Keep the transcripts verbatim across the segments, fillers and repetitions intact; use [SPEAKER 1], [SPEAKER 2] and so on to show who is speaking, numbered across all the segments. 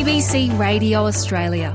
[SPEAKER 1] B C Radio Australia.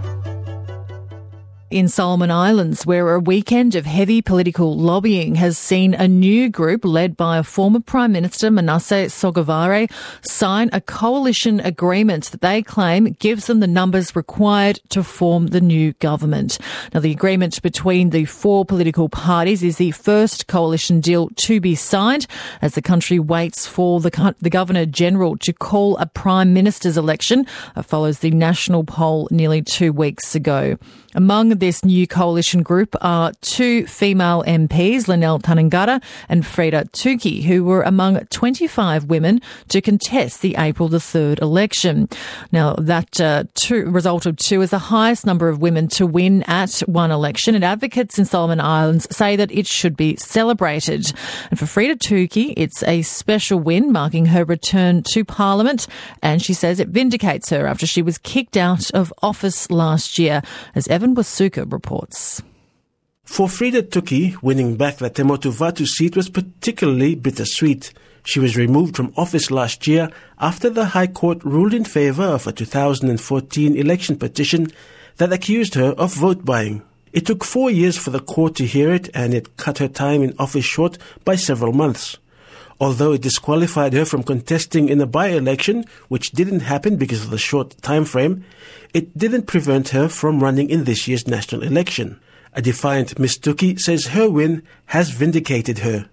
[SPEAKER 2] In Solomon Islands, where a weekend of heavy political lobbying has seen a new group led by a former Prime Minister, Manasseh Sogavare, sign a coalition agreement that they claim gives them the numbers required to form the new government. Now, the agreement between the four political parties is the first coalition deal to be signed as the country waits for the, the Governor-General to call a Prime Minister's election. It follows the national poll nearly two weeks ago. Among this new coalition group are two female M Ps, Lynelle Tanangata and Freda Tuki, who were among twenty-five women to contest the April the third election. Now, that uh, two, result of two is the highest number of women to win at one election, and advocates in Solomon Islands say that it should be celebrated. And for Freda Tuki, it's a special win, marking her return to Parliament, and she says it vindicates her after she was kicked out of office last year, as Evan Wasuka reports.
[SPEAKER 3] For Freda Tuki, winning back the Te Motu Vatu seat was particularly bittersweet. She was removed from office last year after the High Court ruled in favour of a two thousand fourteen election petition that accused her of vote buying. It took four years for the court to hear it, and it cut her time in office short by several months. Although it disqualified her from contesting in a by-election, which didn't happen because of the short time frame, it didn't prevent her from running in this year's national election. A defiant Miss Tuki says her win has vindicated her.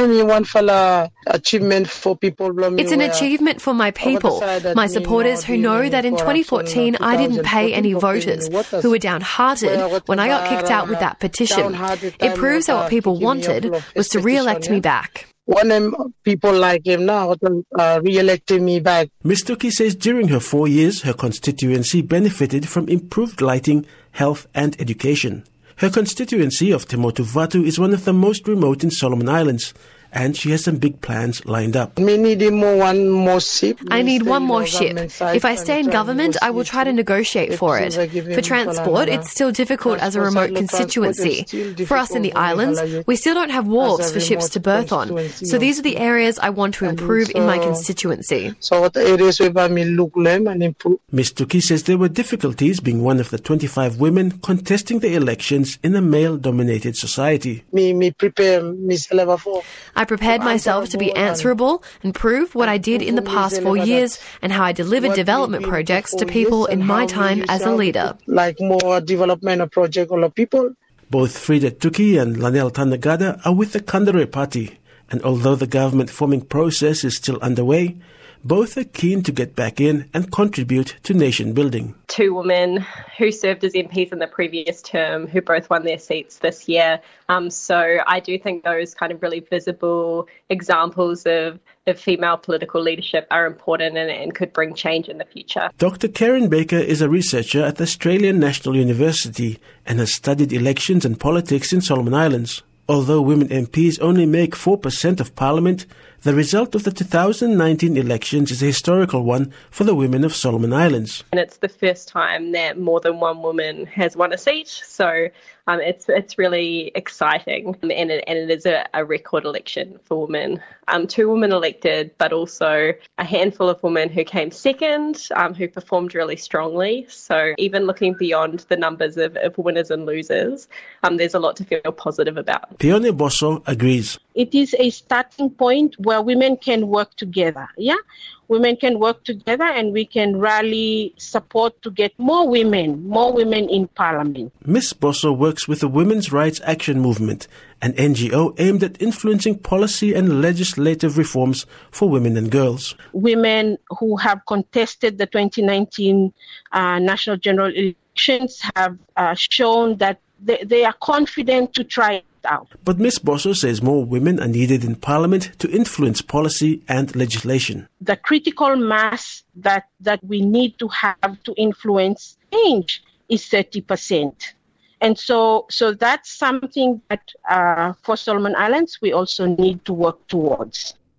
[SPEAKER 4] Achievement for people.
[SPEAKER 5] It's an achievement for my people, my supporters who know that in twenty fourteen I didn't pay any voters who were downhearted when I got kicked out with that petition. It proves that what people wanted was to re-elect me back.
[SPEAKER 4] One people like him now uh, re-electing me back.
[SPEAKER 3] Miss Tuki says during her four years, her constituency benefited from improved lighting, health and education. Her constituency of Te Motu Vatu is one of the most remote in Solomon Islands, and she has some big plans lined up.
[SPEAKER 4] We need more, one more ship.
[SPEAKER 5] I need one more ship. If I stay in government, I will try to negotiate for it. For transport, it's still difficult as a remote constituency. For us in the islands, we still don't have wharves for ships to berth on. So these are the areas I want to improve in my constituency.
[SPEAKER 4] So what areas where I look them and improve.
[SPEAKER 3] Miss Tuki says there were difficulties being one of the twenty-five women contesting the elections in a male-dominated society.
[SPEAKER 4] Me, me prepare myself for.
[SPEAKER 5] I prepared myself to be answerable and prove what I did in the past four years and how I delivered development projects to people in my time as a leader.
[SPEAKER 4] Like more development project for people.
[SPEAKER 3] Both Freda Tuki and Lynelle Tanangata are with the Kandare Party, and although the government forming process is still underway, both are keen to get back in and contribute to nation building.
[SPEAKER 6] Two women who served as M Ps in the previous term who both won their seats this year. Um, so I do think those kind of really visible examples of, of female political leadership are important and, and could bring change in the future.
[SPEAKER 3] Doctor Karen Baker is a researcher at the Australian National University and has studied elections and politics in Solomon Islands. Although women M Ps only make four percent of Parliament, the result of the two thousand nineteen elections is a historical one for the women of Solomon Islands.
[SPEAKER 6] And it's the first time that more than one woman has won a seat, so um, it's it's really exciting, and it, and it is a, a record election for women. Um, two women elected, but also a handful of women who came second, um, who performed really strongly. So even looking beyond the numbers of, of winners and losers, um, there's a lot to feel positive about.
[SPEAKER 3] Pione Bosso agrees.
[SPEAKER 7] It is a starting point where women can work together, yeah? Women can work together and we can rally support to get more women, more women in Parliament.
[SPEAKER 3] Miss Bosso works with the Women's Rights Action Movement, an N G O aimed at influencing policy and legislative reforms for women and girls.
[SPEAKER 7] Women who have contested the twenty nineteen uh, National General Elections have uh, shown that they, they are confident to try it out.
[SPEAKER 3] But Miss Bosso says more women are needed in Parliament to influence policy and legislation.
[SPEAKER 7] The critical mass that, that we need to have to influence change is thirty percent. And so, so that's something that uh, for Solomon Islands we also need to work towards.